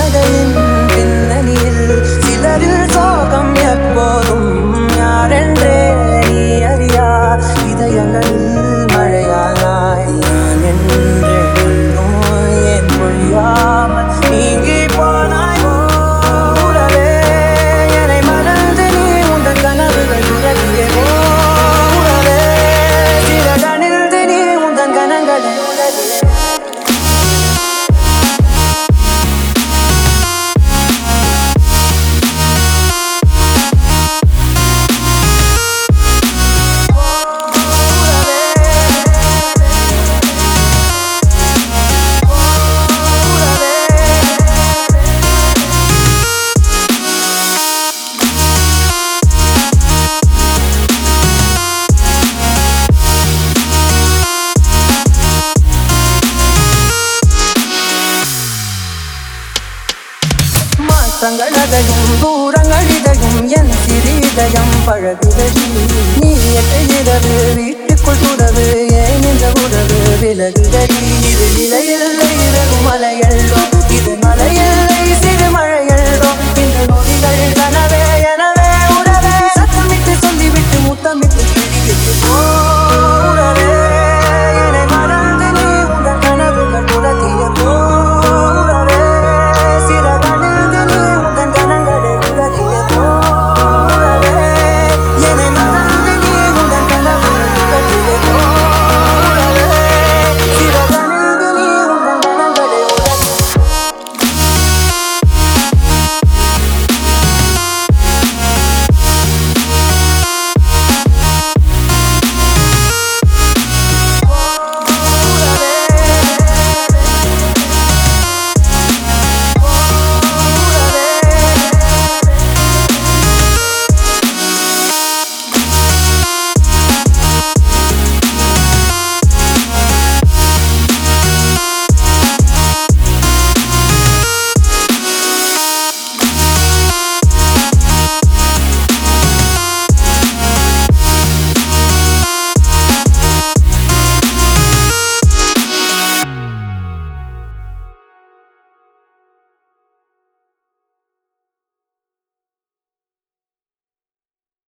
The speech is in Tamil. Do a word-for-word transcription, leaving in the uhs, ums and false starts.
கதையின் பின்னணியில் சிலரில் சோகம் எப்போதும் யாரென்றே நீ அறியா இதயங்களில் மழையானாய் நான் என்றே சொல்லும் என் மொழியாமல் நீங்கி போனாய் உறவே என்னை மறந்து நீ உந்தன் கனவுகள் உறவியே உறவே சிறகணிந்து நீ உந்தன் கனங்களை உலகியே மாற்றங்களதையும் தூரங்களிதையும் என் சிறிதயம் பழகுதடி நீ எட்டது வீட்டுக்குள் துறவு ஏன் இந்த உறவு விலகுதடி இது நிலையில்